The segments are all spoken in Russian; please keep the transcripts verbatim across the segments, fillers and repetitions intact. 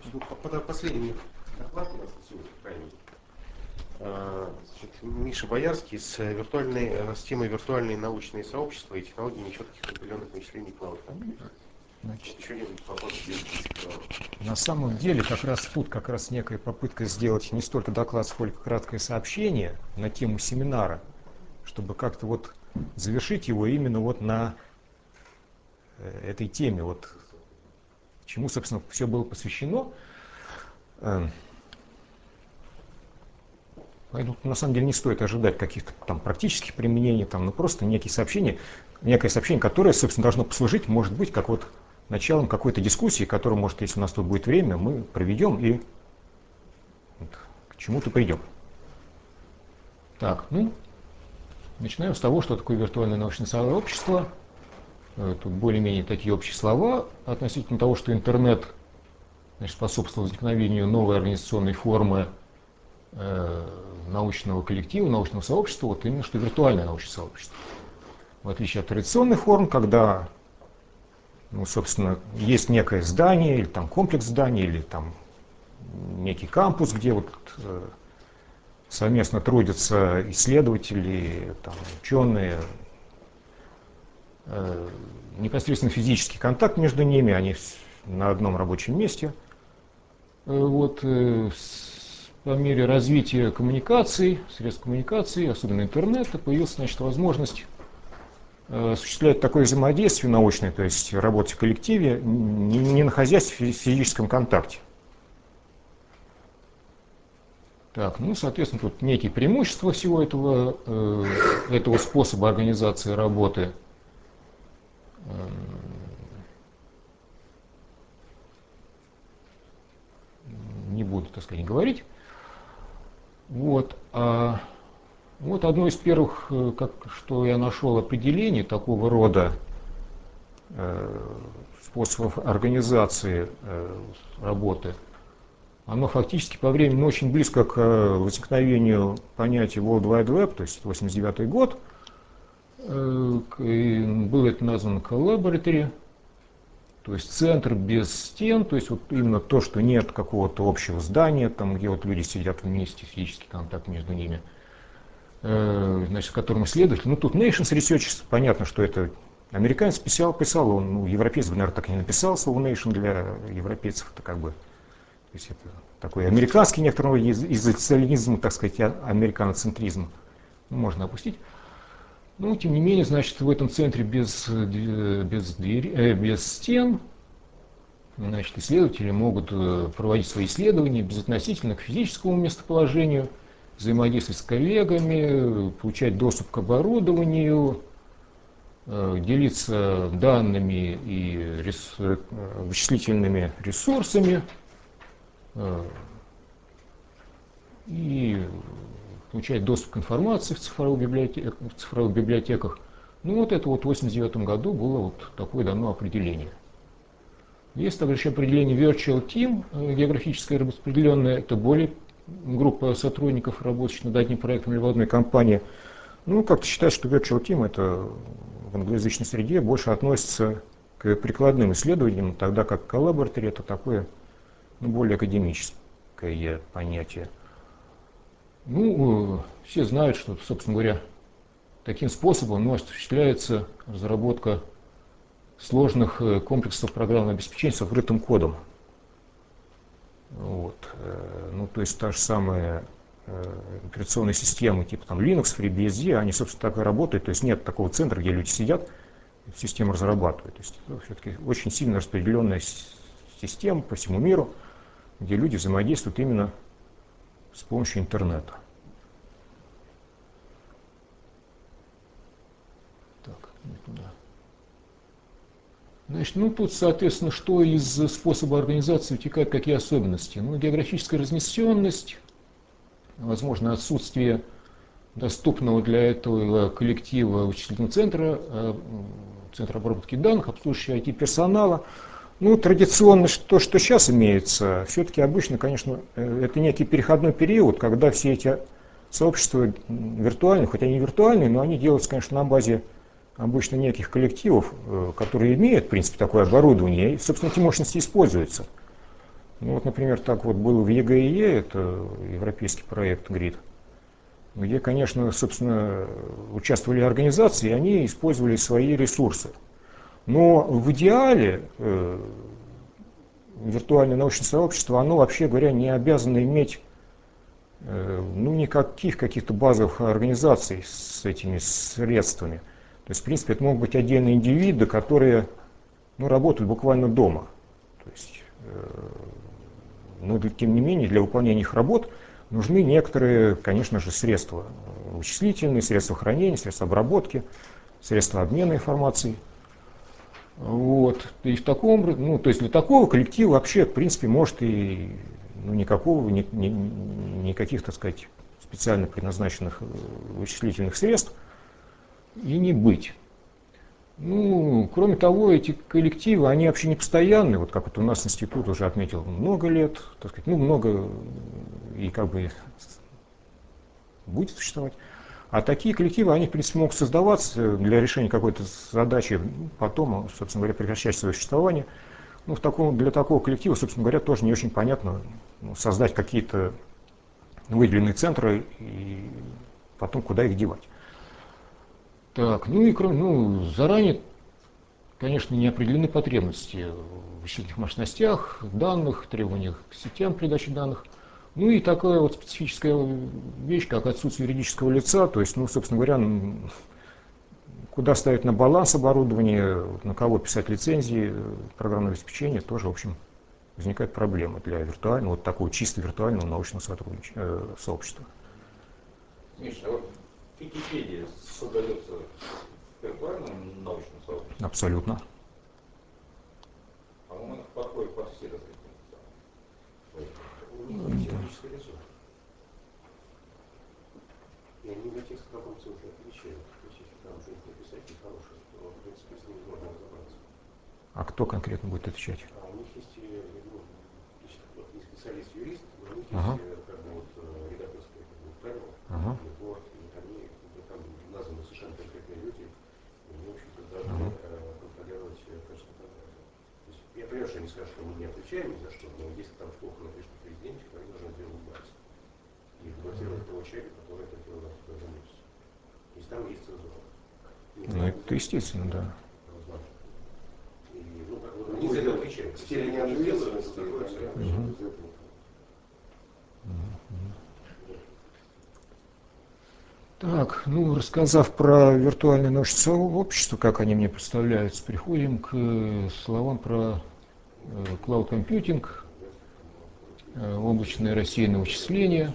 Последний доклад у нас сегодня крайний. Значит, Миша Боярский с, виртуальной, с темой «Виртуальные научные сообщества и технологии нечетких определенных вычислений клауд». Значит, Еще один вопрос. на самом деле, как раз тут как раз некая попытка сделать не столько доклад, сколько краткое сообщение на тему семинара, чтобы как-то вот завершить его именно вот на этой теме, вот чему, собственно, все было посвящено. Поэтому, на самом деле, не стоит ожидать каких-то там практических применений, там, но просто некие сообщения, некое сообщение, которое, собственно, должно послужить, может быть, как вот началом какой-то дискуссии, которую, может, если у нас тут будет время, мы проведем и вот, к чему-то придем. Так, ну, начинаем с того, что такое виртуальное научное сообщество. Тут более-менее такие общие слова относительно того, что интернет, значит, способствовал возникновению новой организационной формы э, научного коллектива, научного сообщества, вот именно что виртуальное научное сообщество. В отличие от традиционных форм, когда, ну, собственно, есть некое здание, или там комплекс зданий, или там некий кампус, где вот э, совместно трудятся исследователи, там, ученые, э, непосредственно физический контакт между ними, они на одном рабочем месте. Э, вот, э, с, по мере развития коммуникаций, средств коммуникации, особенно интернета, появилась, значит, возможность э, осуществлять такое взаимодействие научное, то есть работать в коллективе, не, не находясь в физическом контакте. Так, ну, соответственно, тут некие преимущества всего этого, э, этого способа организации работы. Не буду, так сказать, говорить. Вот, а вот одно из первых, как, что я нашел определений такого рода э, способов организации э, работы, оно фактически по времени очень близко к возникновению понятия World Wide Web, то есть восемьдесят девятый год. Э, было это названо Collaboratory, то есть центр без стен, то есть вот именно то, что нет какого-то общего здания, там, где вот люди сидят вместе, физический контакт между ними, э, значит, в котором исследователи, ну тут Nations Research, понятно, что это американец писал, писал, он, ну, европейец, наверное, так и не написал слово Nation для европейцев, это как бы, то есть это такой американский некоторый изоциализм, так сказать, американоцентризм, ну, можно опустить. Но, тем не менее, значит, в этом центре без, без, двери, э, без стен, значит, исследователи могут проводить свои исследования безотносительно к физическому местоположению, взаимодействовать с коллегами, получать доступ к оборудованию, делиться данными и рес, вычислительными ресурсами и получать доступ к информации в цифровых библиотеках. В цифровых библиотеках. Ну вот это вот в восемьдесят девятом году было вот такое дано определение. Есть также еще определение Virtual Team, географическое распределенное, это более группа сотрудников, работающих над одним проектом или в одной компании. Ну, как-то считать, что Virtual Team это в англоязычной среде больше относится к прикладным исследованиям, тогда как Collaboratory это такое, ну, более академическое понятие. Ну, все знают, что, собственно говоря, таким способом, ну, осуществляется разработка сложных комплексов программного обеспечения с открытым кодом. Вот. Ну, то есть та же самая операционные системы типа там Linux, FreeBSD, они, собственно, так и работают. То есть нет такого центра, где люди сидят, систему разрабатывают. То есть это все-таки очень сильно распределенная система по всему миру, где люди взаимодействуют именно с помощью интернета. Так, не туда. Значит, ну тут, соответственно, что из способа организации вытекает, какие особенности? Ну, географическая разнесенность, возможно, отсутствие доступного для этого коллектива вычислительного центра, центра обработки данных, обслуживающего ай ти-персонала. Ну, традиционно то, что сейчас имеется, все-таки обычно, конечно, это некий переходной период, когда все эти сообщества виртуальные, хоть они виртуальные, но они делаются, конечно, на базе обычно неких коллективов, которые имеют, в принципе, такое оборудование, и, собственно, эти мощности используются. Ну вот, например, так вот было в ЕГЭ, это европейский проект ГРИД, где, конечно, собственно, участвовали организации, и они использовали свои ресурсы. Но в идеале э, виртуальное научное сообщество, оно, вообще говоря, не обязано иметь э, ну, никаких каких-то базовых организаций с этими средствами. То есть, в принципе, это могут быть отдельные индивиды, которые ну, работают буквально дома. То есть, э, но, тем не менее, для выполнения их работ нужны некоторые, конечно же, средства вычислительные, средства хранения, средства обработки, средства обмена информацией. Вот. И в таком, ну, то есть для такого коллектива вообще, в принципе, может и ну, никакого, ни, ни, никаких, так сказать, специально предназначенных вычислительных средств и не быть. Ну, кроме того, эти коллективы, они вообще не постоянные, вот как вот у нас институт уже отметил много лет, так сказать, ну, много и как бы будет существовать. А такие коллективы, они, в принципе, могут создаваться для решения какой-то задачи, потом, собственно говоря, прекращать свое существование. Ну, в таком, для такого коллектива, собственно говоря, тоже не очень понятно ну, создать какие-то выделенные центры и потом куда их девать. Так, ну и кроме, ну, заранее, конечно, не определены потребности в вычислительных мощностях, данных, требованиях к сетям передачи данных. Ну и такая вот специфическая вещь, как отсутствие юридического лица, то есть, ну, собственно говоря, куда ставить на баланс оборудование, на кого писать лицензии, программное обеспечение, тоже, в общем, возникает проблема для виртуального, вот такого чисто виртуального научного сообщества. Миша, а вот Википедия создается в виртуальном научном сообществе? Абсолютно. По-моему, это подходит под все различные. У них есть юридическое лицо. И они на текст в каком смысле отвечают. То есть, если там что-нибудь написать нехорошее, то, в принципе, с ним можно разобраться. А кто конкретно будет отвечать? А у них есть, ну, вот не специалист-юрист, но у них Ага. есть как бы вот редакторское правило, Ага. вот, и они там названы совершенно конкретные люди, и они, в общем-то, должны Ага. контролировать качество контента. То есть, я понимаю, что они скажут, что мы не отвечаем ни за что, но если там плохо напишут президентик, они должны сделать убрать. И блокировать того человека, который это дело занес. То есть там есть цензура. Ну, это естественно, да. И, ну, как бы, они за это отвечают. Теперь они ответственность, такое все. Так, ну, рассказав про виртуальное научное сообщество, как они мне представляются, переходим к словам про cloud computing, облачное рассеянное вычисление.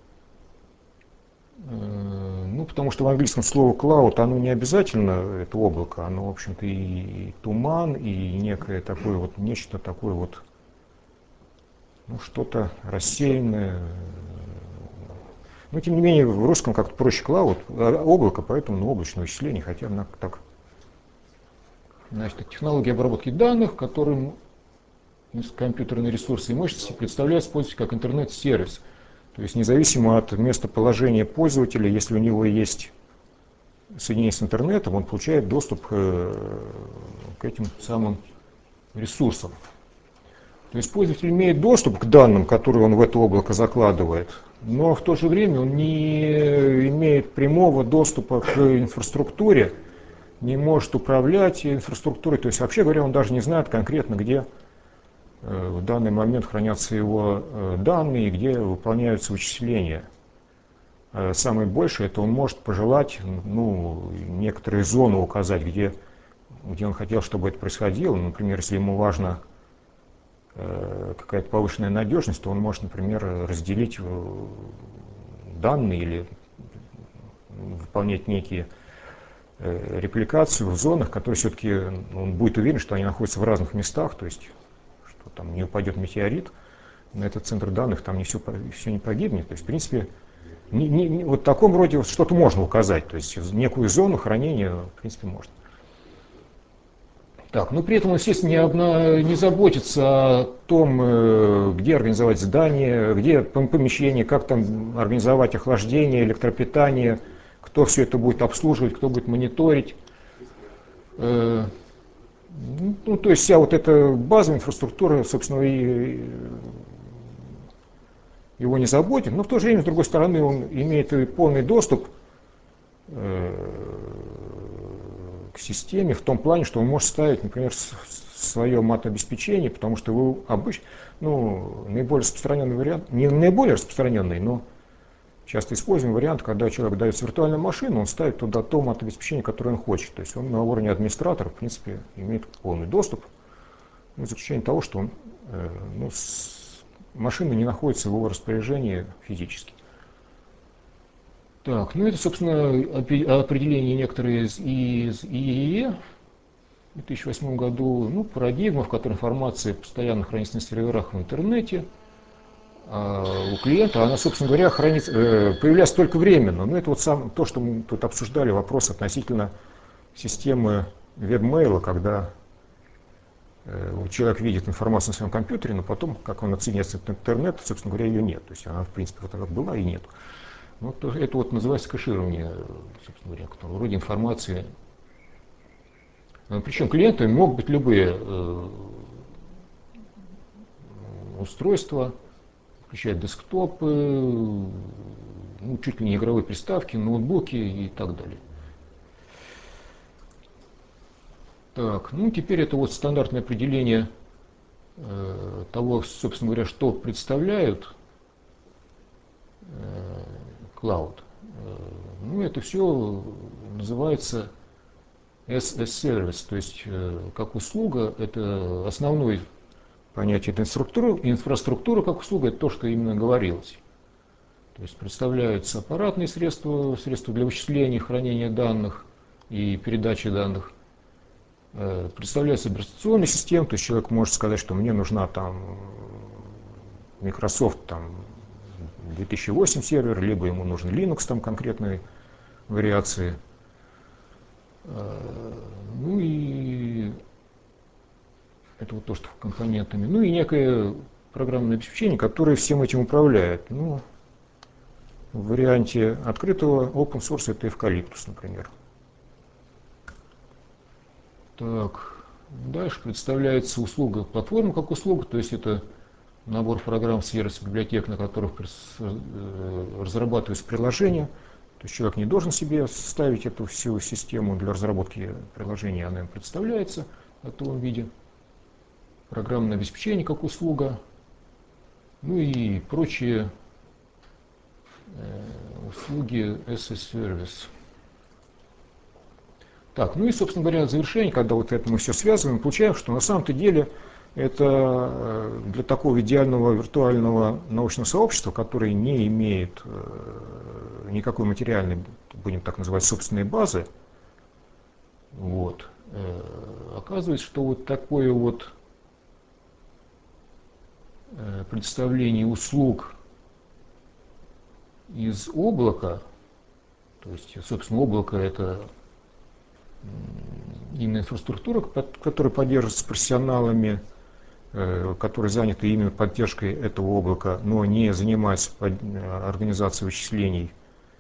Ну, потому что в английском слово cloud, оно не обязательно, это облако, оно, в общем-то, и туман, и некое такое вот, нечто такое вот, ну, что-то рассеянное. Но, тем не менее, в русском как-то проще cloud, облако, поэтому ну, облачное вычисление, хотя оно так. Значит, технология обработки данных, которым компьютерные ресурсы и мощности представляют пользователю как интернет-сервис. То есть независимо от местоположения пользователя, если у него есть соединение с интернетом, он получает доступ к этим самым ресурсам. То есть пользователь имеет доступ к данным, которые он в это облако закладывает, но в то же время он не имеет прямого доступа к инфраструктуре, не может управлять инфраструктурой. То есть, вообще говоря, он даже не знает конкретно, где в данный момент хранятся его данные и где выполняются вычисления. Самое большее, это он может пожелать ну, некоторые зоны указать, где, где он хотел, чтобы это происходило. Например, если ему важна какая-то повышенная надежность, то он может, например, разделить данные или выполнять некие репликацию в зонах, которые все-таки он будет уверен, что они находятся в разных местах, то есть что там не упадет метеорит на этот центр данных, там не все, все не погибнет. То есть, в принципе, не, не, не, вот в таком роде вот что-то можно указать, то есть некую зону хранения, в принципе, можно. Так, ну при этом, естественно, не, одна, не заботится о том, где организовать здание, где помещение, как там организовать охлаждение, электропитание, кто все это будет обслуживать, кто будет мониторить. Ну, то есть вся вот эта базовая инфраструктура, собственно, и его не заботит, но в то же время, с другой стороны, он имеет и полный доступ к системе в том плане, что он может ставить, например, свое мат-обеспечение, потому что вы обычно, ну, наиболее распространенный вариант, не наиболее распространенный, но часто используемый вариант, когда человек дает виртуальную машину, он ставит туда то мат-обеспечение, которое он хочет. То есть он на уровне администратора, в принципе, имеет полный доступ, ну, за исключением того, что он, э, ну, с, машина не находится в его распоряжении физически. Так, ну это, собственно, определение некоторые из, из и и и в две тысячи восьмом году, ну, парадигма, в которой информация постоянно хранится на серверах в интернете, а у клиента она, собственно говоря, хранится, э, появляется только временно. Ну, это вот сам, то, что мы тут обсуждали, вопрос относительно системы веб-мейла, когда э, человек видит информацию на своем компьютере, но потом, как он отсоединяется от интернета, собственно говоря, ее нет. То есть она, в принципе, вот так была и нет. Ну, то, это вот называется кэширование, собственно говоря, которое вроде информации. Причем клиенты могут быть любые э, устройства, включая десктопы, ну, чуть ли не игровые приставки, ноутбуки и так далее. Так, ну теперь это вот стандартное определение э, того, собственно говоря, что представляют э, клауд. Э, ну, это все называется эс эс-сервис, то есть э, как услуга, это основной понятие, это инфраструктура, инфраструктура как услуга, это то, что именно говорилось. То есть представляются аппаратные средства, средства для вычисления, хранения данных и передачи данных. Э, представляется операционная система, то есть человек может сказать, что мне нужна там Microsoft там, две тысячи восемь сервер, либо ему нужен Linux там конкретной вариации. Э, ну и это вот то, что компонентами. Ну и некое программное обеспечение, которое всем этим управляет. Ну, в варианте открытого open source это Eucalyptus, например. Так, дальше представляется услуга платформа как услуга, то есть это набор программ, сервисов, библиотек, на которых разрабатываются приложения. То есть человек не должен себе ставить эту всю систему для разработки приложения, она им представляется в готовом виде. Программное обеспечение как услуга, ну и прочие э, услуги эс эс-сервис. Так, ну и, собственно говоря, завершение, когда вот это мы все связываем, получаем, что на самом-то деле это для такого идеального виртуального научного сообщества, которое не имеет э, никакой материальной, будем так называть, собственной базы, вот, э, оказывается, что вот такое вот представление услуг из облака, то есть, собственно, облако это именно инфраструктура, которая поддерживается профессионалами, которые заняты именно поддержкой этого облака, но не занимаются организацией вычислений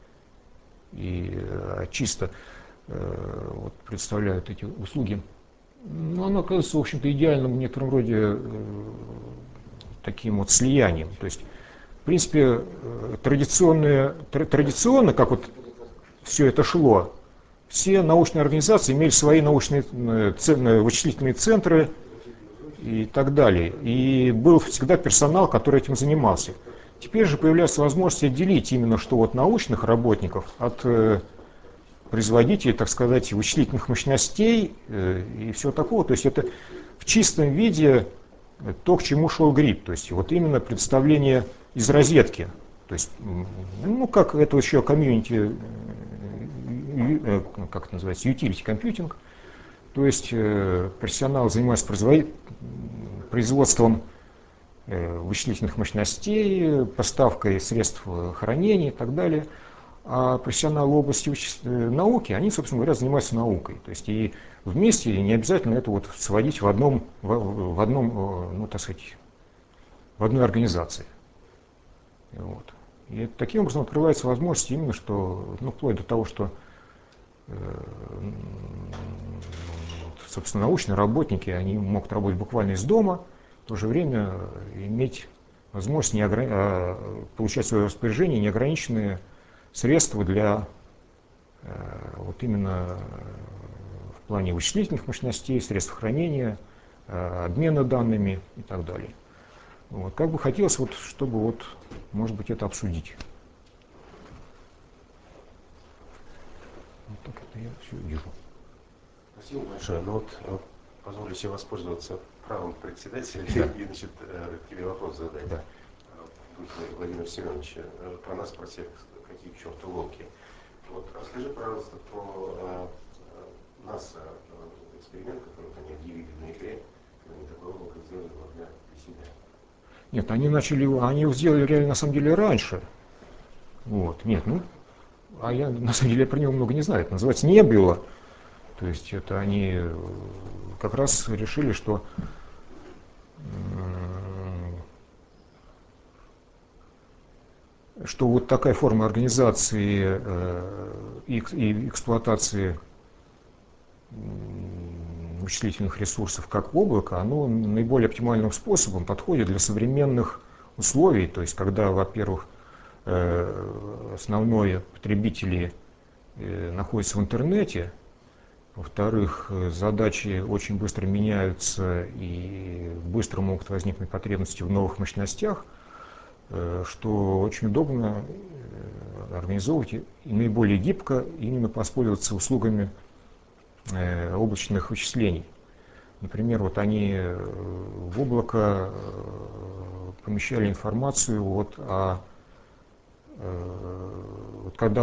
и чисто вот, представляют эти услуги. Но оно оказывается, в общем-то, идеальным в некотором роде таким вот слиянием. То есть, в принципе, традиционные, традиционно, как вот все это шло, все научные организации имели свои научные вычислительные центры и так далее. И был всегда персонал, который этим занимался. Теперь же появляется возможность отделить именно что вот научных работников от производителей, так сказать, вычислительных мощностей и всего такого. То есть это в чистом виде то, к чему шел грипп. То есть вот именно представление из розетки. То есть, ну, как это еще комьюнити, как это называется, utility computing. То есть профессионал занимается производством вычислительных мощностей, поставкой средств хранения и так далее. А профессионалы в области науки, они, собственно говоря, занимаются наукой. То есть и вместе не обязательно это вот сводить в одном, в, в одном, ну, так сказать, в одной организации. Вот. И таким образом открывается возможность именно, что, ну, вплоть до того, что э, собственно, научные работники, они могут работать буквально из дома, в то же время иметь возможность не ограни... получать в свое распоряжение неограниченные средства для вот именно в плане вычислительных мощностей, средств хранения, обмена данными и так далее. Вот. Как бы хотелось, вот, чтобы вот, может быть, это обсудить. Вот так это я все вижу. Спасибо большое. Ну вот, вот позволю себе воспользоваться правом председателя Да. и, значит, тебе вопрос задать. Да. Владимир Семенович, про нас, про всех, какие к черту волки. Вот расскажи, пожалуйста, про э, нас, э, эксперимент, который они объявили в ноябре, когда они такое облако сделали для себя. Нет, они начали его, они его сделали реально на самом деле раньше. Вот, нет, ну, а я на самом деле про него много не знаю. Это называется Nebula. То есть это они как раз решили, что что вот такая форма организации и эксплуатации вычислительных ресурсов, как облако, оно наиболее оптимальным способом подходит для современных условий. То есть, когда, во-первых, основные потребители находятся в интернете, во-вторых, задачи очень быстро меняются и быстро могут возникнуть потребности в новых мощностях, что очень удобно организовывать и наиболее гибко именно воспользоваться услугами облачных вычислений. Например, вот они в облако помещали информацию вот о, вот когда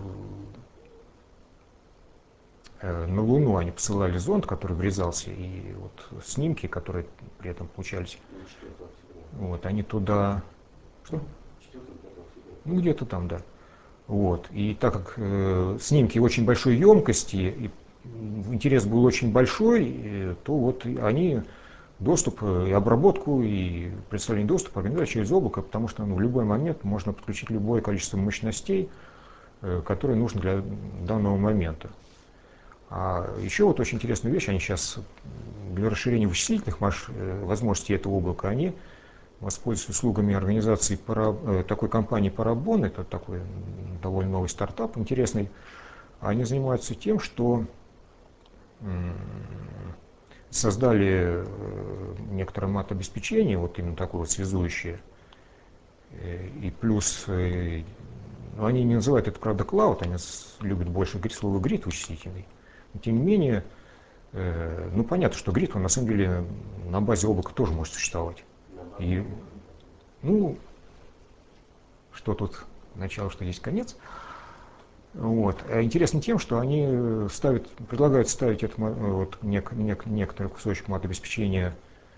на Луну они посылали зонд, который врезался, и вот снимки, которые при этом получались, вот они туда, что? Ну где-то там, да. Вот. И так как э, снимки очень большой емкости, и интерес был очень большой, то вот они доступ и обработку, и представление доступа организовали через облако, потому что ну, в любой момент можно подключить любое количество мощностей, которые нужны для данного момента. А еще вот очень интересная вещь, они сейчас для расширения вычислительных возможностей этого облака, они воспользуются услугами организации такой компании Parabon, это такой довольно новый стартап интересный. Они занимаются тем, что создали некоторое мат-обеспечение, вот именно такое вот связующее, и плюс, ну, они не называют это, правда, клауд, они любят больше слово грид вычислительный, но тем не менее, ну, понятно, что грид, он на самом деле на базе облака тоже может существовать. И, ну, что тут начало, что есть конец. Вот. А интересно тем, что они ставят, предлагают ставить это, вот, нек, нек, некоторый кусочек мат-обеспечения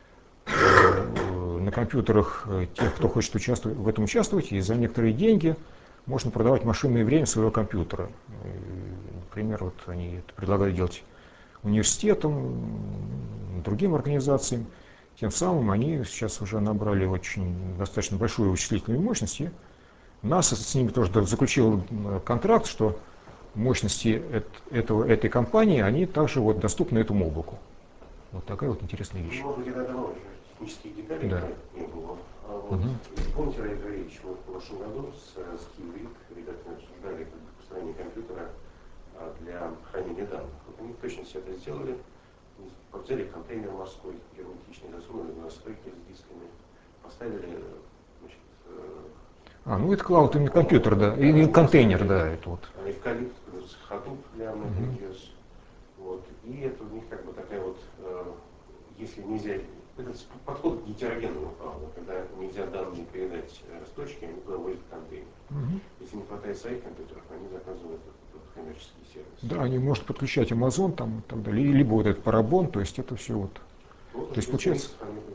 на компьютерах тех, кто хочет участвовать, в этом участвовать, и за некоторые деньги можно продавать машинное время своего компьютера. Например, вот они это предлагают делать университетам, другим организациям. Тем самым они сейчас уже набрали очень достаточно большую вычислительную мощность. И НАСА с ними тоже заключил контракт, что мощности этого, этой компании, они также вот доступны этому облаку. Вот такая вот интересная вещь. Может быть, это давно технических деталей да. не было. А вот, угу. Если помните, Олег Григорьевич, мы в прошлом году с, с Киеврик ребятами обсуждали как бы, построение компьютера для хранения данных. Вот они точно все это сделали. Взяли контейнер морской, герметичный, засунули на стойки с дисками, поставили, значит, а, ну это клауд, именно компьютер, да, или контейнер, да, это вот. Эвкалипт плюс Hadoop для MapReduce. Вот. И это у них как бы такая вот, э, если нельзя, это подход к гетерогенному, правда, когда нельзя данные передать с точки, они туда возят контейнер. Угу. Если не хватает своих компьютеров, они заказывают этот, этот коммерческий сервис. Да, они могут подключать Amazon там и так далее, либо вот этот Parabon, то есть это все вот. Вот, то есть получается.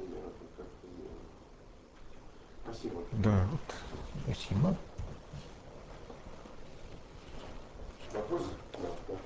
Спасибо. Да, вот. Спасибо. Вопрос? Да, да.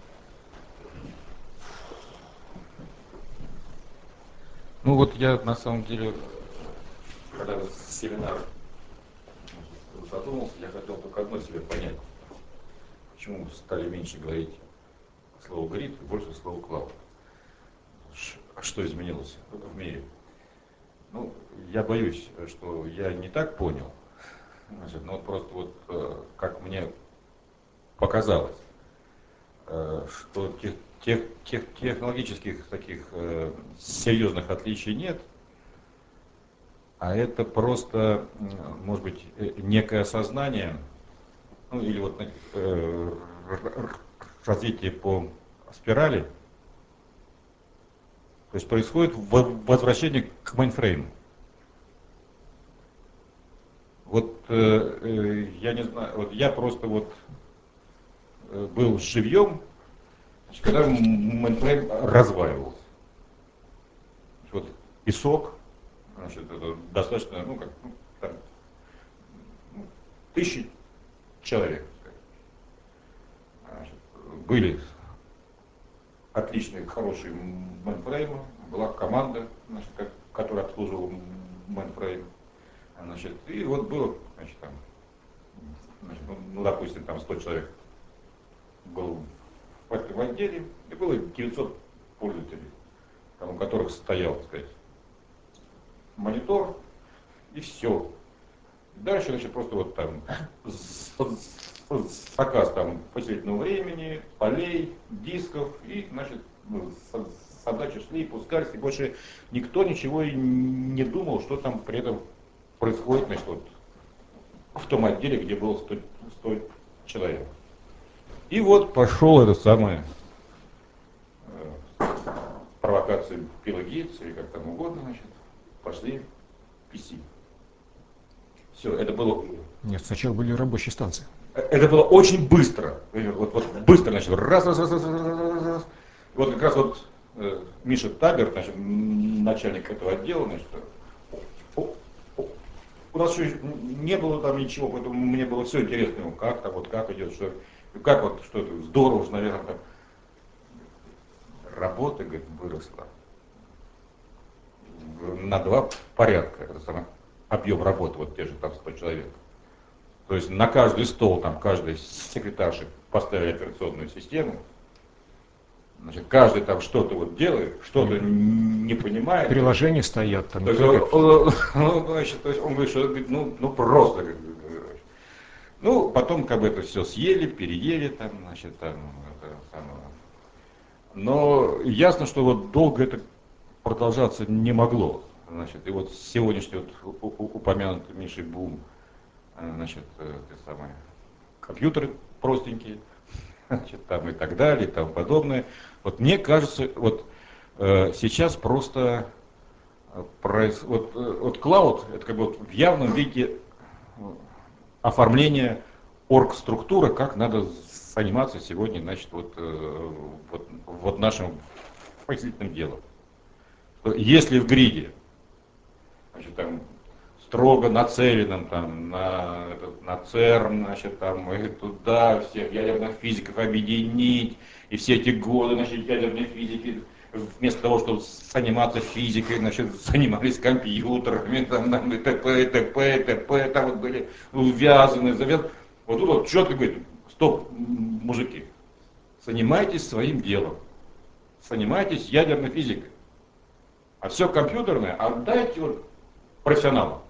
Ну вот я на самом деле, когда семинар задумался, я хотел только одно себе понять. Почему стали меньше говорить слово грид и больше слово клауд. что изменилось в мире. Ну, я боюсь, что я не так понял. Значит, ну вот просто вот как мне показалось, что тех, тех, тех, технологических таких серьезных отличий нет, а это просто, может быть, некое осознание, ну или вот э, развитие по спирали. То есть происходит возвращение к мейнфрейму. Вот э, э, я не знаю, вот я просто вот э, был живьем, значит, когда мейнфрейм разваливался. Вот песок, значит, это достаточно, ну как, ну, там, ну, тысячи человек. Значит, были отличные, хорошие мейнфреймы, была команда, значит, как, которая обслуживала мейнфрейм. Значит, и вот было, значит, там, значит, ну, ну, допустим, там сто человек был в этом отделе, и было девятьсот пользователей, там, у которых стоял, так сказать, монитор, и все. Дальше, значит, просто вот там заказ там поселительного времени, полей, дисков, и, значит, задачи шли, пускались, и больше никто ничего и не думал, что там при этом происходит, значит, вот в том отделе, где было сто, сто человек. И вот пошел это самое э, провокация Билла Гейтса, или как там угодно, значит, пошли пи си. Все, это было... Нет, сначала были рабочие станции. Это было очень быстро. Вот, вот быстро, значит, раз, раз, раз, раз, раз, раз, раз. Вот как раз вот э, Миша Табер, значит, начальник этого отдела, значит, о, о, у нас еще не было там ничего, поэтому мне было все интересно, как там, вот как идет, что, как вот, что это, здорово же, наверное, там. Работа, говорит, выросла на два порядка, это самое, объем работы, вот те же там сто человек. То есть на каждый стол, там, каждый секретарши поставили операционную систему. Значит, каждый там что-то вот делает, что-то mm-hmm. не понимает. Приложения стоят там. То есть, он, он, ну, значит, то есть он говорит, что ну, ну просто. Ну, потом как бы это все съели, переели там, значит, там, это самое. Но ясно, что вот долго это продолжаться не могло. Значит, и вот сегодняшний вот упомянутый Мишей бум, значит, те самые компьютеры простенькие, значит, там и так далее, и тому подобное. Вот мне кажется, вот э, сейчас просто проис... вот, вот клауд, это как бы вот в явном виде оформление оргструктуры, как надо заниматься сегодня, значит, вот, э, вот, вот нашим пояснительным делом. Если в гриде, значит, там, строго нацеленным там, на, этот, на ЦЕРН, значит, там, и туда всех ядерных физиков объединить, и все эти годы, значит, ядерной физики, вместо того, чтобы заниматься физикой, значит, занимались компьютерами, там, там, и т.п., и т.п., и т.п., там вот были увязаны, завязаны. Вот тут вот четко говорит, стоп, мужики, занимайтесь своим делом, занимайтесь ядерной физикой, а все компьютерное отдайте вот профессионалам.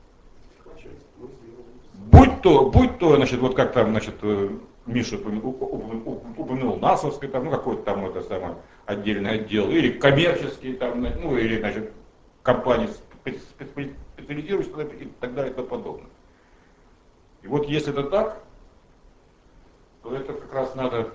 Будь то, будь то, значит, вот как там, значит, Миша упомянул НАСовский, там, ну, какой-то там это самое отдельный отдел, или коммерческий, там, ну, или, значит, компании специализирующиеся и так далее и тому подобное. И вот если это так, то это как раз надо,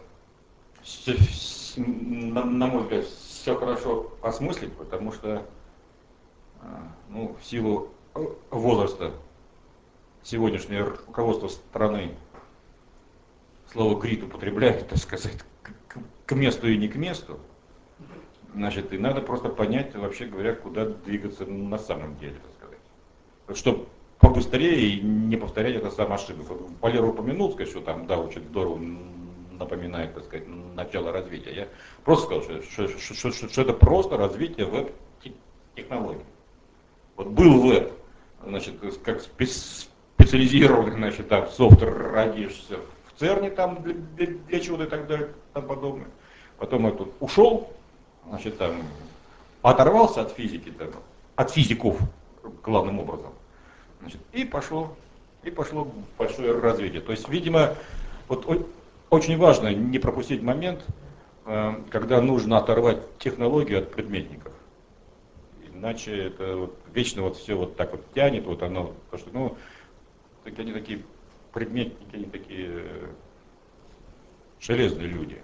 на, на мой взгляд, все хорошо осмыслить, потому что, ну, в силу возраста сегодняшнее руководство страны слово грид употребляет, так сказать, к, к месту и не к месту. Значит, и надо просто понять, вообще говоря, куда двигаться на самом деле, так сказать. Чтобы побыстрее и не повторять это сам ошибок. Валера упомянул, сказать, что там, да, очень здорово напоминает, так сказать, начало развития. Я просто сказал, что, что, что, что, что это просто развитие веб-технологий. Вот был веб, значит, как спец специализированный, значит, там, софтвер родишься в ЦЕРНе, там, для, для, для чего-то и так далее, и тому подобное. Потом этот ушел, значит, там, оторвался от физики, там, от физиков главным образом, значит, и пошло, и пошло большое развитие. То есть, видимо, вот очень важно не пропустить момент, когда нужно оторвать технологию от предметников. Иначе это вот вечно вот все вот так вот тянет, вот оно, потому что, ну, они такие предметники, они такие железные люди.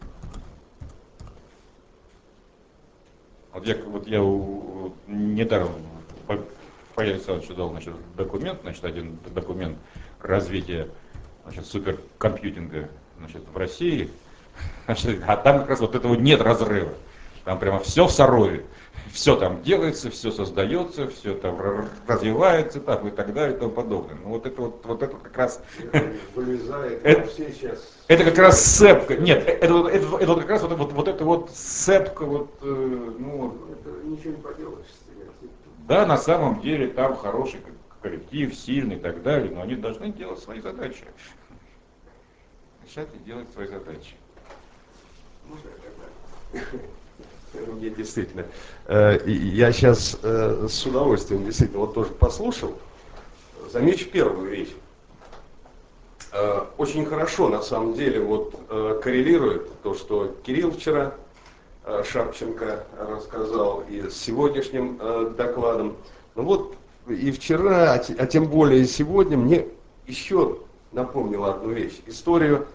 Вот я, вот я у, недаром Павел Александровичу дал, значит, документ, значит, один документ развития, значит, суперкомпьютинга, значит, в России, значит, а там как раз вот этого нет разрыва. Там прямо все в Сарове. Все там делается, все создается, все там развивается там, и так далее и тому подобное. Ну вот это вот, вот это как раз вылезает это, все сейчас. Это как раз сцепка. Нет, это, это, это, это как раз вот, вот, вот это вот сцепка, вот, э, ну. Это ничего не поделаешь. Да, на самом деле там хороший коллектив, сильный и так далее, но они должны делать свои задачи. Решать и делать свои задачи. Можно я тогда? Мне действительно, я сейчас с удовольствием действительно вот тоже послушал. Замечу первую вещь. Очень хорошо на самом деле вот коррелирует то, что Кирилл вчера, Шапченко рассказал, и с сегодняшним докладом. Ну вот и вчера, а тем более и сегодня мне еще напомнила одну вещь. Историю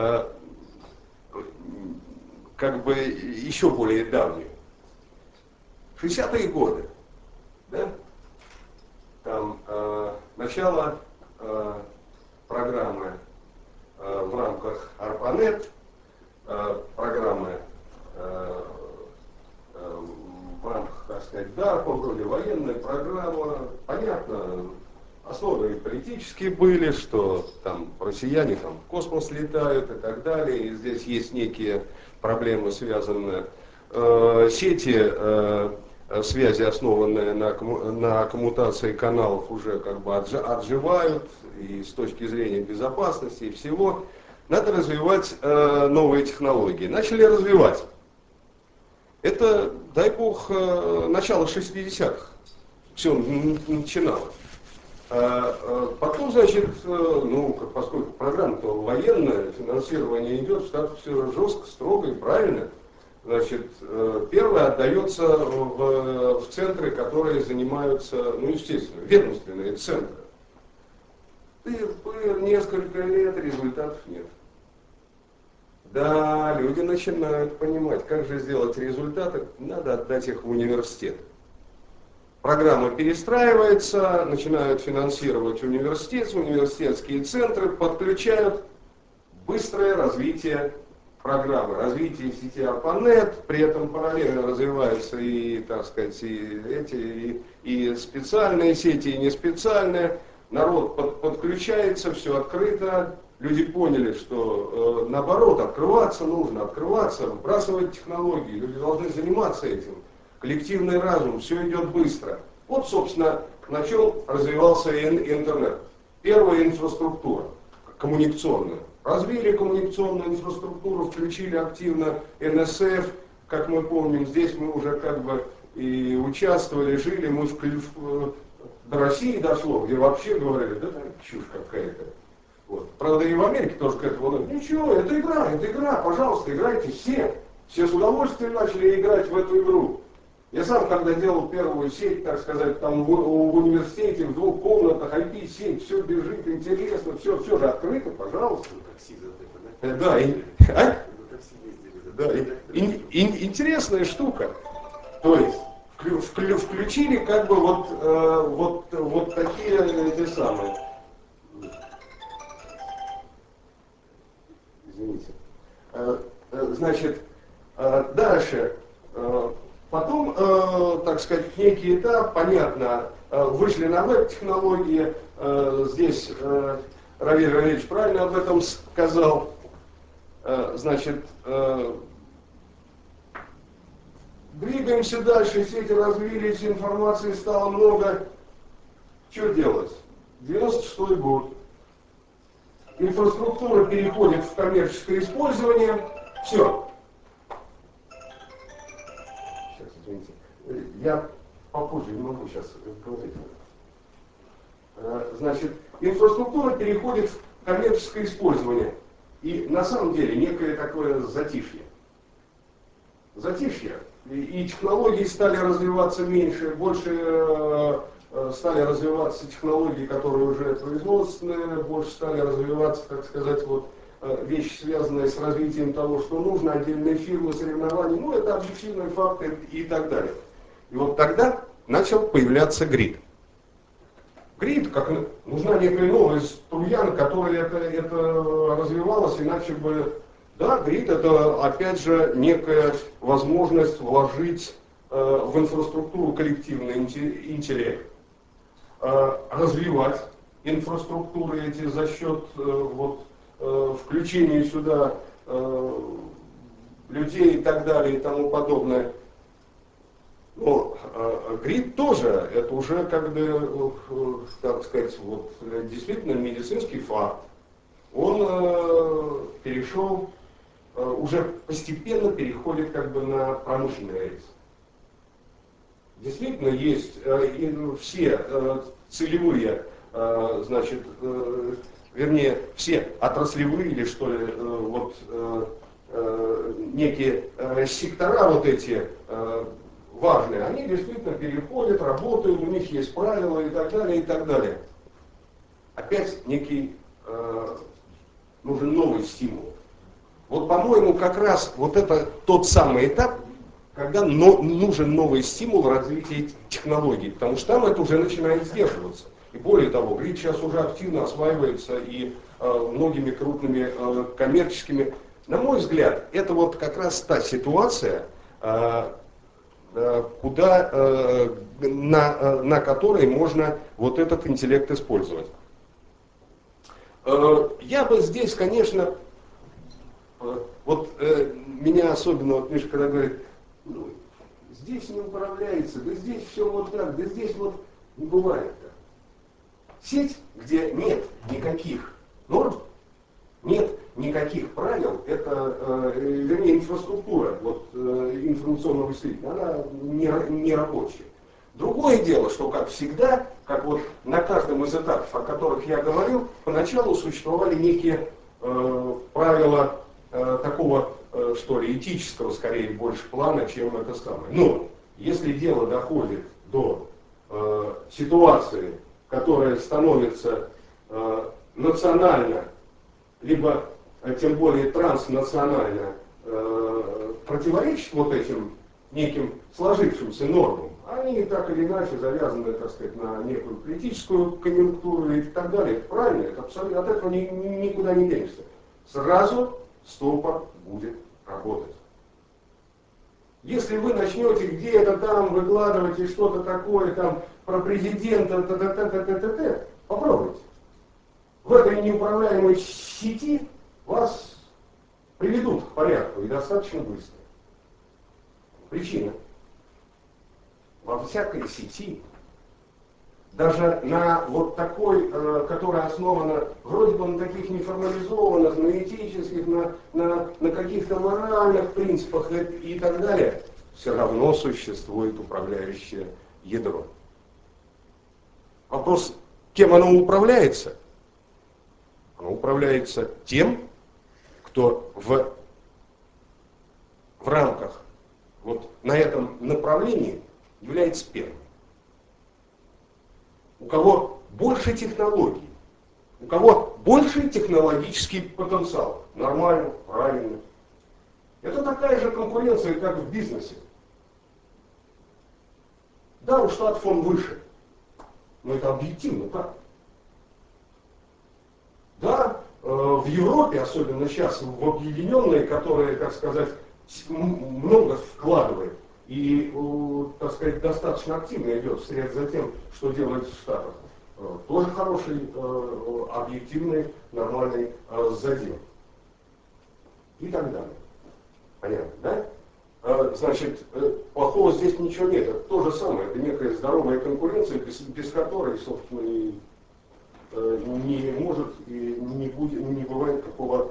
как бы еще более давнюю. шестидесятые годы, да? Там э, начало э, программы э, в рамках ARPANET, э, программы э, э, в рамках, так сказать, дарпа, вроде военная программа. Понятно, основы политические были, что там россияне там в космос летают и так далее. И здесь есть некие проблемы, связанные э, сети, э, связи, основанные на, на коммутации каналов, уже как бы отживают, и с точки зрения безопасности и всего. Надо развивать э, новые технологии. Начали развивать. Это, дай бог, э, начало шестидесятых. Все начиналось. Потом, значит, ну, поскольку программа-то военная, финансирование идет, так все жестко, строго и правильно. Значит, первое отдается в, в центры, которые занимаются, ну, естественно, ведомственные центры. Пыр-пыр, несколько лет, результатов нет. Да, люди начинают понимать, как же сделать результаты, надо отдать их в университет. Программа перестраивается, начинают финансировать университет, университетские центры, подключают быстрое развитие программы, развитие сети ARPANET, при этом параллельно развиваются и, так сказать, и эти, и, и специальные сети, и неспециальные. Народ под, подключается, все открыто. Люди поняли, что э, наоборот, открываться нужно, открываться, выбрасывать технологии. Люди должны заниматься этим. Коллективный разум, все идет быстро. Вот, собственно, на чем развивался интернет. Первая инфраструктура, коммуникационная. Развили коммуникационную инфраструктуру, включили активно эн эс эф, как мы помним, здесь мы уже как бы и участвовали, жили, мы в, в, до России дошло, где вообще говорили, да, чушь какая-то. Вот. Правда, и в Америке тоже к этому, ну, ничего, это игра, это игра, пожалуйста, играйте все. Все с удовольствием начали играть в эту игру. Я сам, когда делал первую сеть, так сказать, там в, в университете, в двух комнатах, ай пи-сеть, все бежит, интересно, все, все же открыто, пожалуйста. Такси за это, да? Да, и, а? Да, и, и, и, интересная штука. То есть, вклю, вклю, включили как бы вот, э, вот, вот такие эти самые. Извините. Э, э, значит, э, дальше. Э, Потом, э, так сказать, некий этап, понятно, э, вышли на веб-технологии, э, здесь э, Равиль Равильевич правильно об этом сказал, э, значит, э, двигаемся дальше, сети развились, информации стало много, что делать? девяносто шестой год, инфраструктура переходит в коммерческое использование, все. Сейчас, извините. я попозже не могу сейчас говорить. Значит, инфраструктура переходит в коммерческое использование. И на самом деле некое такое затишье. Затишье. И, и технологии стали развиваться меньше, больше э, стали развиваться технологии, которые уже производственные, больше стали развиваться, так сказать, вот, э, вещи, связанные с развитием того, что нужно, отдельные фирмы, соревнования, ну это объективные факты и так далее. И вот тогда начал появляться грид. Грид, как нужна некая новая струя, на которой это, это развивалось, иначе бы... Да, грид это опять же некая возможность вложить э, в инфраструктуру коллективный интеллект, э, развивать инфраструктуры эти за счет э, вот, э, включения сюда э, людей и так далее и тому подобное. Но э, грид тоже, это уже как бы, э, так сказать, вот, действительно медицинский факт. Он э, перешел, э, уже постепенно переходит как бы на промышленный рельс. Действительно есть э, и, все э, целевые, э, значит, э, вернее, все отраслевые или что ли, э, вот, э, э, некие э, сектора вот эти, э, важные, они действительно переходят, работают, у них есть правила и так далее, и так далее. Опять некий э, нужен новый стимул. Вот, по-моему, как раз вот это тот самый этап, когда но, нужен новый стимул развития технологий, потому что там это уже начинает сдерживаться. И более того, грид сейчас уже активно осваивается и э, многими крупными э, коммерческими. На мой взгляд, это вот как раз та ситуация, э, куда, э, на, на которой можно вот этот интеллект использовать. Э, я бы здесь, конечно, э, вот э, меня особенно, вот Миша, когда говорит, ну, здесь не управляется, да здесь все вот так, да здесь вот не бывает так. Сеть, где нет никаких норм, нет никаких правил, это, э, вернее, инфраструктура вот, э, информационного вычислителя, она не, не рабочая. Другое дело, что, как всегда, как вот на каждом из этапов, о которых я говорил, поначалу существовали некие э, правила э, такого, э, что ли, этического, скорее, больше плана, чем это самое. Но если дело доходит до э, ситуации, которая становится э, национально, либо тем более транснационально э, противоречит вот этим неким сложившимся нормам, они так или иначе завязаны, так сказать, на некую политическую конъюнктуру и так далее. Это правильно, это абсолютно, от этого ни, никуда не денешься. Сразу стопор будет работать. Если вы начнете где-то там выкладывать и что-то такое там про президента, т-т-т-т-т-т, попробуйте. В этой неуправляемой сети вас приведут к порядку и достаточно быстро. Причина. Во всякой сети, даже на вот такой, э, которая основана вроде бы на таких неформализованных, на этических, на, на, на каких-то моральных принципах и, и так далее, все равно существует управляющее ядро. Вопрос, кем оно управляется? Оно управляется тем, кто в, в рамках вот на этом направлении является первым. У кого больше технологий, у кого больше технологический потенциал. Нормально, правильно. Это такая же конкуренция, как в бизнесе. Да, у штат фон выше, но это объективно так. Да, в Европе, особенно сейчас, в объединенные, которые, так сказать, много вкладывает и, так сказать, достаточно активно идет вслед за тем, что делает в Штатах, тоже хороший, объективный, нормальный задел. И так далее. Понятно, да? Значит, плохого здесь ничего нет. Это то же самое. Это некая здоровая конкуренция, без, без которой, собственно, и не может и не, будет, не бывает какого,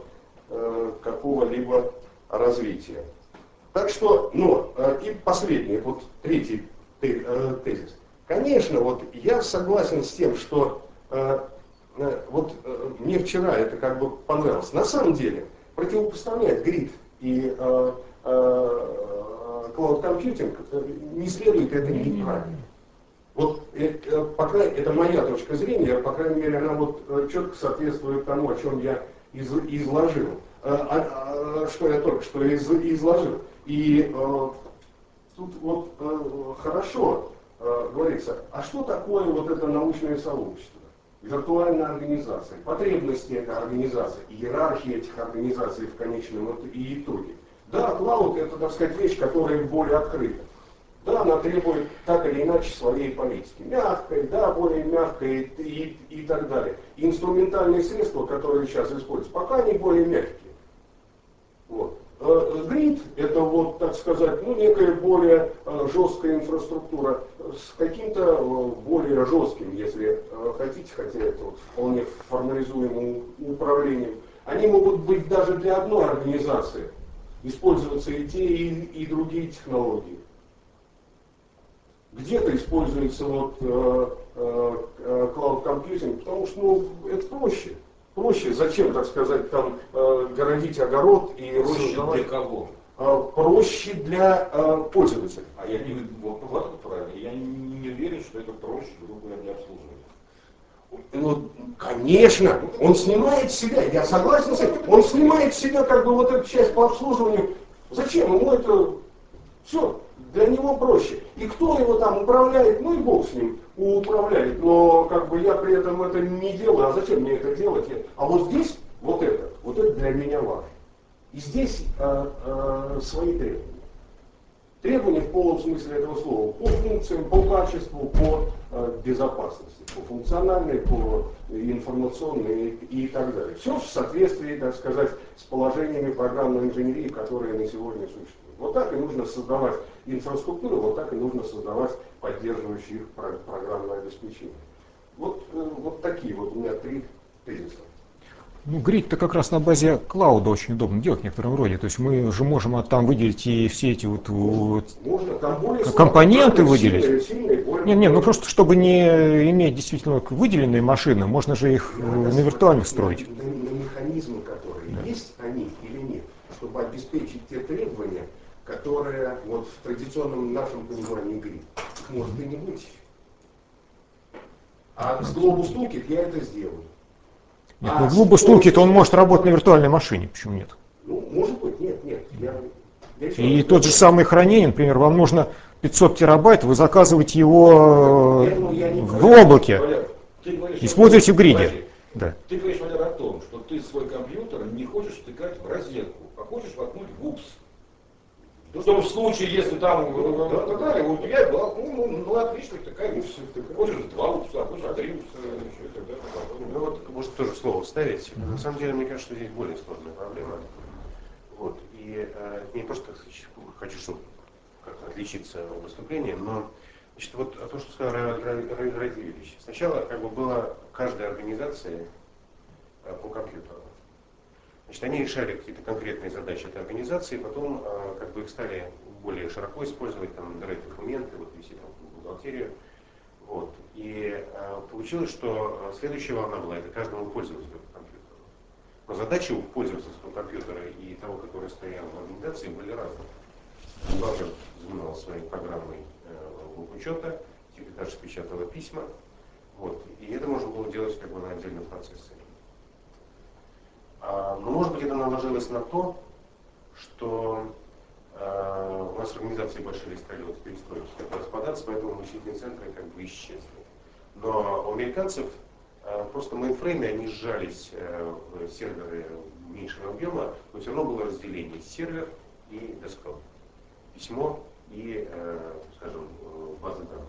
какого-либо развития. Так что, но, и последний, вот третий тезис. Конечно, вот я согласен с тем, что э, э, вот э, мне вчера это как бы понравилось. На самом деле противопоставлять грид и э, э, cloud computing не следует, это неправильно. Вот это, по крайней, это моя точка зрения, по крайней мере, она вот четко соответствует тому, о чем я из, изложил, а, а, что я только что из, изложил. И а, тут вот а, хорошо а, говорится, а что такое вот это научное сообщество, виртуальная организация, потребности этой организации, иерархия этих организаций в конечном итоге. Да, клауд это, так сказать, вещь, которая более открыта. Да, она требует так или иначе своей политики. Мягкой, да, более мягкой и, и, и так далее. И инструментальные средства, которые сейчас используются, пока они более мягкие. Вот. Грид это вот, так сказать, ну, некая более жесткая инфраструктура с каким-то более жестким, если хотите, хотя это вот вполне формализуемым управлением. Они могут быть даже для одной организации, использоваться и те, и, и другие технологии. Где-то используется вот э, э, cloud computing, потому что ну, это проще. Проще, зачем, так сказать, там э, городить огород и проще создавать... для кого? Э, проще для э, пользователя. А я не вот, вот, правильно, я не, не уверен, что это проще, грубо говоря, для обслуживания. Ну, конечно, он снимает с себя, я согласен с этим, он снимает с себя как бы вот эту часть по обслуживанию. Зачем? Ему это все. Для него проще. И кто его там управляет, ну и бог с ним управляет. Но как бы я при этом это не делаю. А зачем мне это делать? А вот здесь вот это, вот это для меня важно. И здесь э, э, свои требования. Требования в полном смысле этого слова. По функциям, по качеству, по э, безопасности. По функциональной, по информационной и, и так далее. Все в соответствии, так сказать, с положениями программной инженерии, которые на сегодня существуют. Вот так и нужно создавать инфраструктуру, вот так и нужно создавать поддерживающие их программное обеспечение. Вот, вот такие вот у меня три тезиса. Ну, грид-то как раз на базе клауда очень удобно делать в некотором роде. То есть мы же можем а, там выделить и все эти вот, вот можно, там более компоненты выделить. Сильные, сильные, более не, не, ну просто чтобы не иметь действительно выделенные машины, можно же их надо на виртуальных строить. На, на механизмы, которые да. есть они или нет, чтобы обеспечить те требования, которые вот в традиционном нашем понимании грид. Может и не быть. А с Globus Toolkit я это сделаю. Нет, а ну Globus Toolkit он может работать на виртуальной машине, почему нет? Ну, может быть, нет, нет. Я, я и тот же самый хранение, например, вам нужно пятьсот терабайт, вы заказываете его я, ну, я не в говорю, облаке, Валер, используете в гриде. Да. Ты говоришь, Валер, о том, что ты свой компьютер не хочешь втыкать в розетку, а хочешь воткнуть в упс. В том случае, если там ну, да, да, да, у тебя была, ну, ну отлично, такая упс. Хочешь два упса, хочешь три упса, еще и так далее. Ну вот, может тоже слово вставить. Mm-hmm. На самом деле, мне кажется, что здесь более сложная проблема. Вот. И э, не просто хочу, чтобы как-то отличиться от выступления, но значит, вот то, что сказал Рафаэль Юрьевич. Сначала как бы была каждая организация э, по компьютеру. Значит, они решали какие-то конкретные задачи этой организации, потом э, как бы их стали более широко использовать, там, набирать документы, вот вести там бухгалтерию. Вот. И э, получилось, что следующая волна была, это каждому пользователю компьютера. Но задачи у пользовательского компьютера и того, который стоял в организации, были разные. Бухгалтер занимался своей программой э, учета, секретарша печатала письма. Вот. И это можно было делать как бы на отдельном процессе. А, но может быть это наложилось на то, что э, у нас организации большие стали вот перестройки распадаться, поэтому вычислительные центры как бы исчезли. Но у американцев э, просто мейнфреймы, они сжались э, в серверы меньшего объема, но все равно было разделение сервер и десктоп, письмо и, э, скажем, базы данных.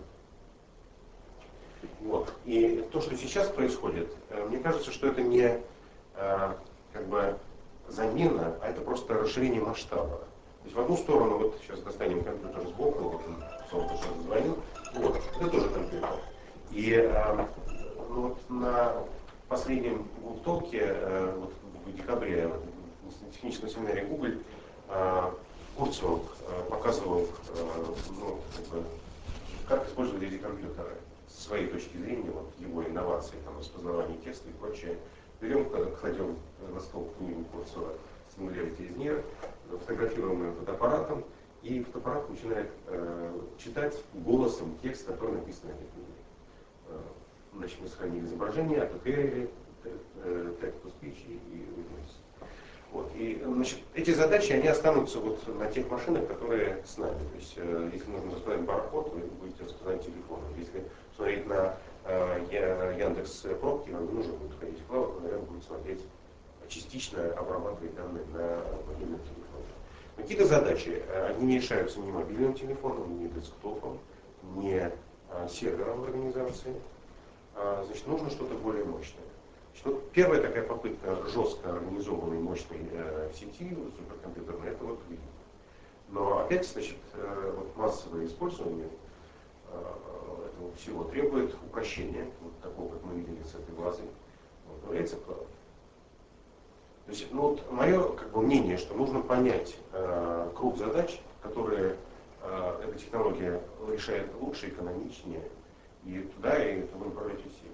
Вот. И то, что сейчас происходит, э, мне кажется, что это не э, как бы замена, а это просто расширение масштаба. То есть в одну сторону, вот сейчас достанем компьютер сбоку, вот он, солнце сейчас звонил, вот, это тоже компьютер. И э, ну, вот на последнем Гугл-толке, э, вот в декабре, на техническом семинаре Google, э, Курцвелл э, показывал э, ну, как бы, как использовать эти компьютеры с своей точки зрения, вот его инновации, там, распознавание текста и прочее. Берем, кладем на стол книгу Курцева «Singularity is Near», фотографируем ее фотоаппаратом, и фотоаппарат начинает э, читать голосом текст, который написан на этой книге. Э, значит, мы сохранили изображение, отутерили, text-to-speech и witness. Вот. И, значит, эти задачи, они останутся вот на тех машинах, которые с нами. То есть, э, если нужно распознать баркод, вы будете распознать телефон. Если смотреть на э, Яндекс пробки, вам не нужно будет ходить в клауд, вы, наверное, будете смотреть, частично обрабатывать данные на мобильном телефоне. Какие-то задачи, они не решаются ни мобильным телефоном, ни десктопом, ни э, сервером в организации. А, значит, нужно что-то более мощное. Что первая такая попытка жестко организованной мощной э, сети суперкомпьютерной, это вот Grid. Но опять, значит, э, вот массовое использование э, этого всего требует упрощения, вот такого, как мы видели с этой базой. Вот, появляется клауд. То есть, ну, вот мое как бы, мнение, что нужно понять э, круг задач, которые э, эта технология решает лучше, экономичнее, и туда и туда направлять усилия.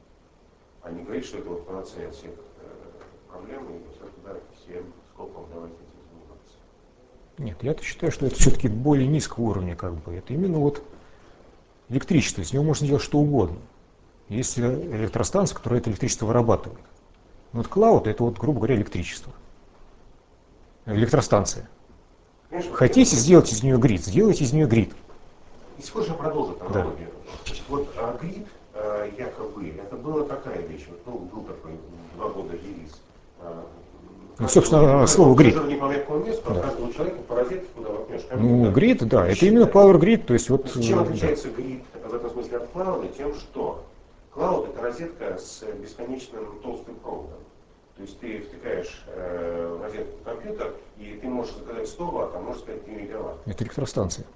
А не говорить, что это вот панацея всех э, проблем, и вот туда всем скопом давайте этим заниматься. Нет, я считаю, что это все-таки более низкого уровня, как бы. Это именно вот электричество, из него можно делать что угодно. Есть электростанция, которая это электричество вырабатывает. Но вот клауд — это вот, грубо говоря, электричество. Электростанция. Конечно, Хотите сделать из нее грид, сделайте из нее грид. И сколько же продолжит аналогию? Да. Вот а, грид, а, якобы, это была такая вещь, вот, ну, был такой два года релиз. А, ну, собственно, слово грид. Не по мягкому месту, да. а каждому человеку по розетке, куда воткнешь компьютер. Ну, грид, да, это именно Power Grid, то есть вот... Чем да. отличается грид в этом смысле от клауда? Тем, что клауд — это розетка с бесконечным толстым проводом. То есть ты втыкаешь э, в розетку компьютер, и ты можешь заказать сто ватт, а можешь сказать три мегаватт. Это электростанция,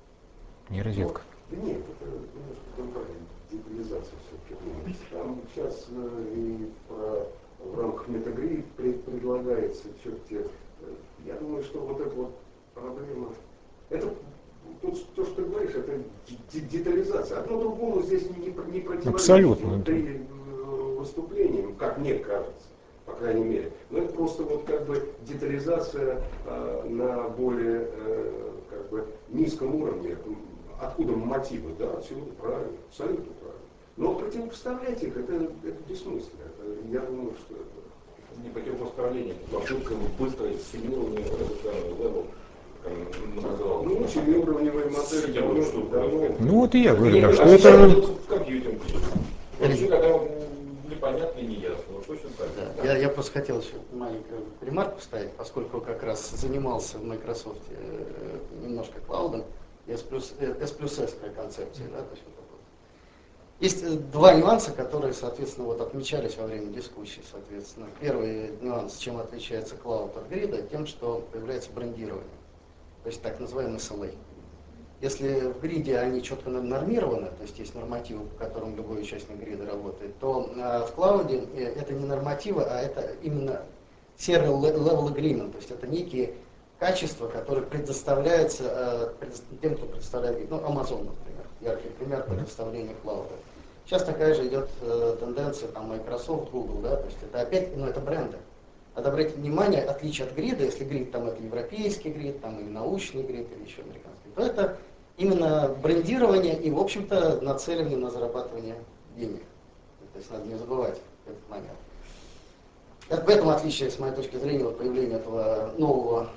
не розетка. Ну, да нет, это немножко другая детализация все-таки. Там сейчас э, и про, в рамках метагрид пред, предлагается все-таки, э, я думаю, что вот эта вот проблема, это тут, то, что ты говоришь, это детализация. Одно другому здесь не, не противоречит. Абсолютно. Вот при э, выступлении, как мне кажется, по крайней мере. Но это просто вот как бы детализация э, на более э, как бы низком уровне. Откуда мотивы, да, отсюда правильно, абсолютно правильно. Но противопоставлять их, это, это бессмысленно. Это, я думаю, что это не противопоставление, попытка быстро сильнее левел, называл. ну, семиуровневая модель давно, давно. Ну вот и я говорю, да, а что это... в компьютере. Вообще, когда непонятно и неясно. Вот точно так. Да. Я, я просто хотел еще маленькую ремарку поставить, поскольку как раз занимался в Microsoft э, немножко клаудом, S плюс S, плюс S концепция, да, то есть вот такой. Есть два нюанса, которые, соответственно, вот отмечались во время дискуссии, соответственно. Первый нюанс, чем отличается клауд от грида, тем, что появляется брендирование, то есть так называемый эс эл эй. Если в гриде они четко нормированы, то есть есть нормативы, по которым любой участник грида работает, то э, в клауде это не нормативы, а это именно serial level agreement, то есть это некие качества, которые предоставляются э, тем, кто предоставляет грид. Ну, Amazon, например, яркий пример предоставления клауда. Сейчас такая же идет э, тенденция, там, Microsoft, Google, да, то есть это опять, ну, это бренды. Надо обратить внимание, отличие от грида, если грид там это европейский грид, там или научный грид, или еще американский, то это именно брендирование и, в общем-то, нацеливание на зарабатывание денег. То есть надо не забывать этот момент. В этом отличие, с моей точки зрения, вот появления этого нового,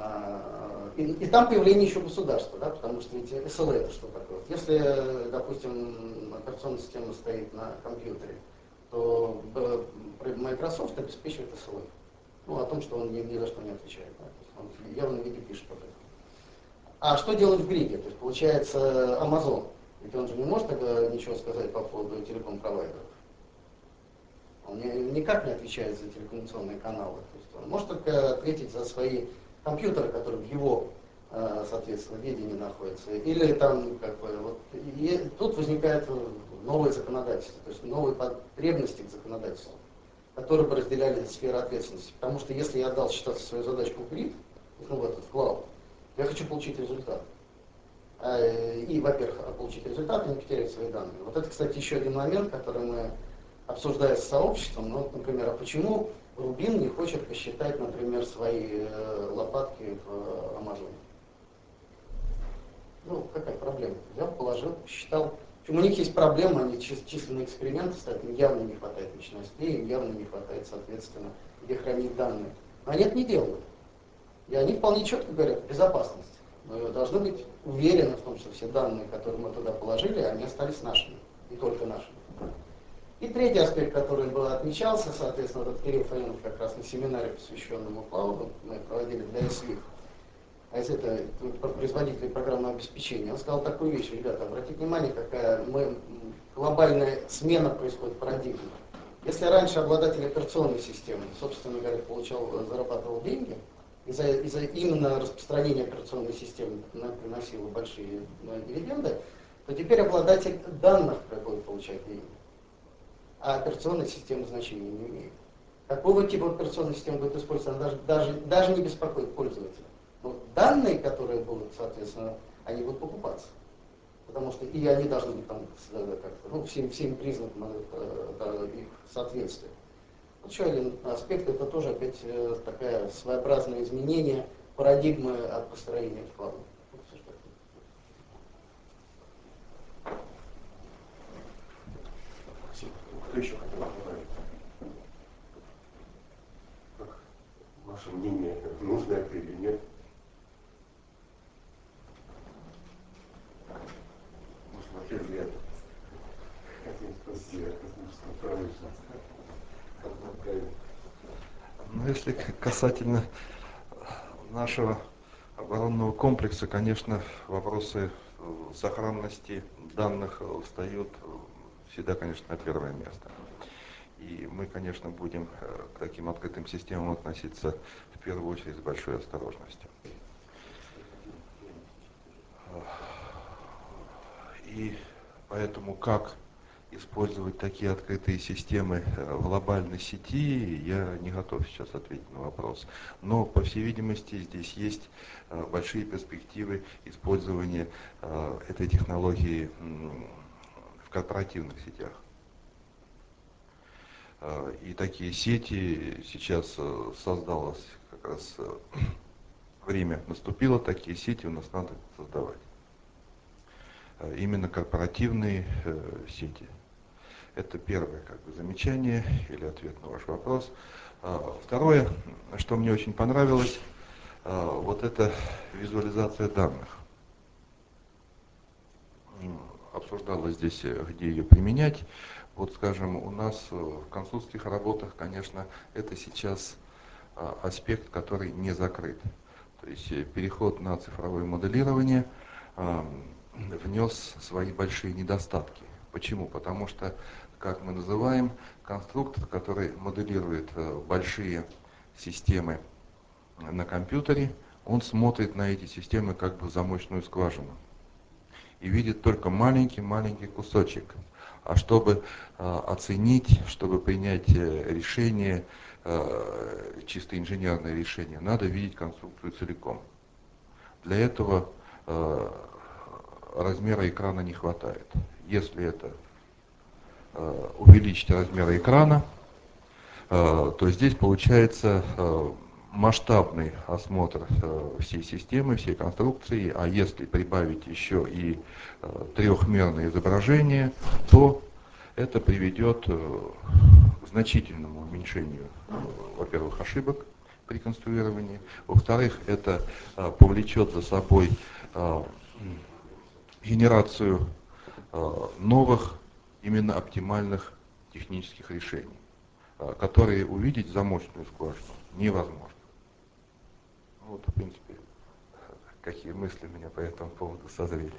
и, и там появление еще государства, да, потому что ведь эс эл эй это что такое? Если, допустим, операционная система стоит на компьютере, то Microsoft обеспечивает эс эл эй. Ну, о том, что он ни, ни за что не отвечает. Да? То есть он в явном виде пишет об этом. А что делать в гриде? То есть получается Amazon. Ведь он же не может тогда ничего сказать по поводу телеком-провайдеров. Он не, никак не отвечает за телекоммуникационные каналы. То есть он может только ответить за свои компьютеры, которые в его, соответственно, ведении находятся. Или там, как бы, вот, и тут возникает новое законодательство, то есть новые потребности к законодательству, которые бы разделяли сферы ответственности. Потому что если я отдал считаться свою задачку в грид, ну, в этот в клауд, я хочу получить результат. И, во-первых, получить результаты, не потерять свои данные. Вот это, кстати, еще один момент, который мы обсуждаем с сообществом. Ну, например, а почему Рубин не хочет посчитать, например, свои лопатки в Амазоне? Ну, какая проблема? Взял, положил, посчитал. У них есть проблема, они численные эксперименты ставят, им явно не хватает мощностей, им явно не хватает, соответственно, где хранить данные. Но они это не делают. И они вполне четко говорят, безопасность. Мы должны быть уверены в том, что все данные, которые мы туда положили, они остались нашими, и только нашими. И третий аспект, который был отмечался, соответственно, вот Кирилл Фаенов как раз на семинаре, посвященному клауду, мы проводили для эс ви, а если это производитель программного обеспечения, он сказал такую вещь: ребята, обратите внимание, какая мы, глобальная смена происходит парадигмы. Если раньше обладатель операционной системы, собственно говоря, получал, зарабатывал деньги, из-за из именно распространения операционной системы приносило большие дивиденды, то теперь обладатель данных будет получать деньги, а операционная система значения не имеет. Какого типа операционной системы будет использоваться, даже, даже, даже не беспокоит пользователя. Но данные, которые будут, соответственно, они будут покупаться. Потому что и они должны быть там как-то, ну, всем, всем признакам э, их соответствия. Вот еще один аспект, это тоже опять э, такая своеобразное изменение парадигмы от построения в клауд. Вот все, что Спасибо. Кто еще хотел добавить? Как ваше мнение, нужно это или нет? Может, вообще взгляд. Хотим спасти от космического правительства. Ну, если касательно нашего оборонного комплекса, конечно, вопросы сохранности данных встают всегда, конечно, на первое место. И мы, конечно, будем к таким открытым системам относиться в первую очередь с большой осторожностью. И поэтому как использовать такие открытые системы в глобальной сети, я не готов сейчас ответить на вопрос. Но, по всей видимости, здесь есть большие перспективы использования этой технологии в корпоративных сетях. И такие сети сейчас создалось, как раз время наступило, такие сети у нас надо создавать. Именно корпоративные сети. Это первое как бы замечание или ответ на ваш вопрос. Второе, что мне очень понравилось, вот эта визуализация данных. Обсуждалось здесь, где ее применять. Вот, скажем, у нас в консульских работах, конечно, это сейчас аспект, который не закрыт. То есть переход на цифровое моделирование внес свои большие недостатки. Почему? Потому что, как мы называем, конструктор, который моделирует большие системы на компьютере, он смотрит на эти системы как бы в замочную скважину и видит только маленький-маленький кусочек. А чтобы э, оценить, чтобы принять э, решение, э, чисто инженерное решение, надо видеть конструкцию целиком. Для этого э, размера экрана не хватает. Если это э, увеличить размер экрана, э, то здесь получается э, масштабный осмотр э, всей системы, всей конструкции, а если прибавить еще и э, трехмерное изображение, то это приведет э, к значительному уменьшению, э, во-первых, ошибок при конструировании, во-вторых, это э, повлечет за собой э, генерацию э, новых, именно оптимальных технических решений, э, которые увидеть замочную скважину невозможно. Вот, в принципе, какие мысли у меня по этому поводу созрели.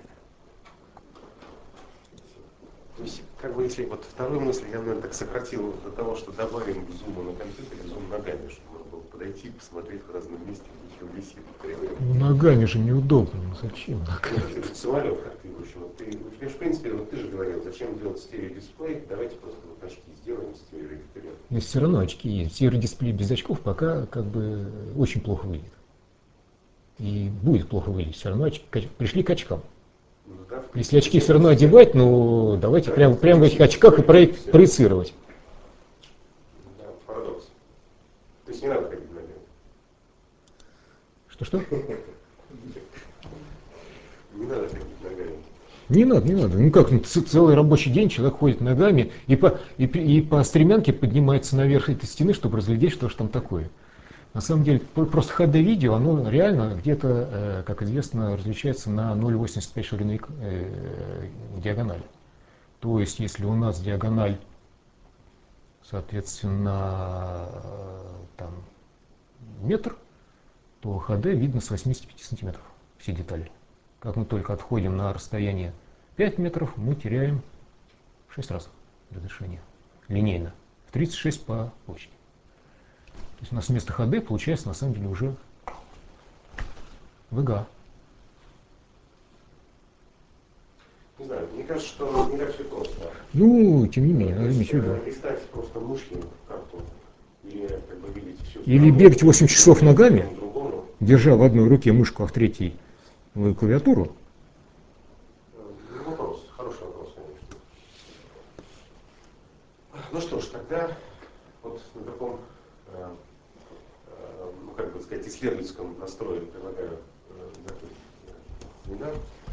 То есть, как бы, если вот вторую мысль я, наверное, так сократил до того, что добавим зума на компьютере, зум ногами, чтобы можно было подойти, посмотреть в разном месте, где чего висит. Ну, ногами же неудобно, ну зачем ногами? Ну, самолет, как ты, в общем, вот ты, в принципе, вот ты же говорил, зачем делать стереодисплей, давайте просто вот очки сделаем с теорией вперед. Но все равно очки есть. Стереодисплей без очков пока как бы очень плохо выглядит. И будет плохо выглядеть. Все равно очки, пришли к очкам. Если очки все равно одевать, ну давайте прямо, прямо в этих очках и проек- проецировать. Да, парадокс. То есть не надо ходить ногами. Что-что? Не надо ходить ногами. Не надо, не надо. Ну как, ну, ц- целый рабочий день человек ходит ногами и по, и, пи- и по стремянке поднимается наверх этой стены, чтобы разглядеть, что же там такое. На самом деле, про- просто эйч ди-видео, оно реально где-то, э, как известно, различается на ноль целых восемьдесят пять ширины э, диагонали. То есть, если у нас диагональ, соответственно, э, там, метр, то эйч ди видно с восьмидесяти пяти сантиметров все детали. Как мы только отходим на расстояние пять метров, мы теряем в шесть раз разрешение. Линейно. В тридцать шесть по площади. То есть у нас вместо эйч ди получается на самом деле уже ви джи эй. Не знаю, мне кажется, что не так все просто. Ну, тем не менее, То надо есть, иметь в виду. э, листать просто мышкой карту или как бы видеть все. Или бегать восемь часов ногами, Другому. держа в одной руке мышку, а в третьей ну, клавиатуру. Ну, вопрос, хороший вопрос, конечно. Ну что ж, тогда вот на таком, э, э, ну как бы сказать, исследовательском настрое предлагаю э, закрыть семинар.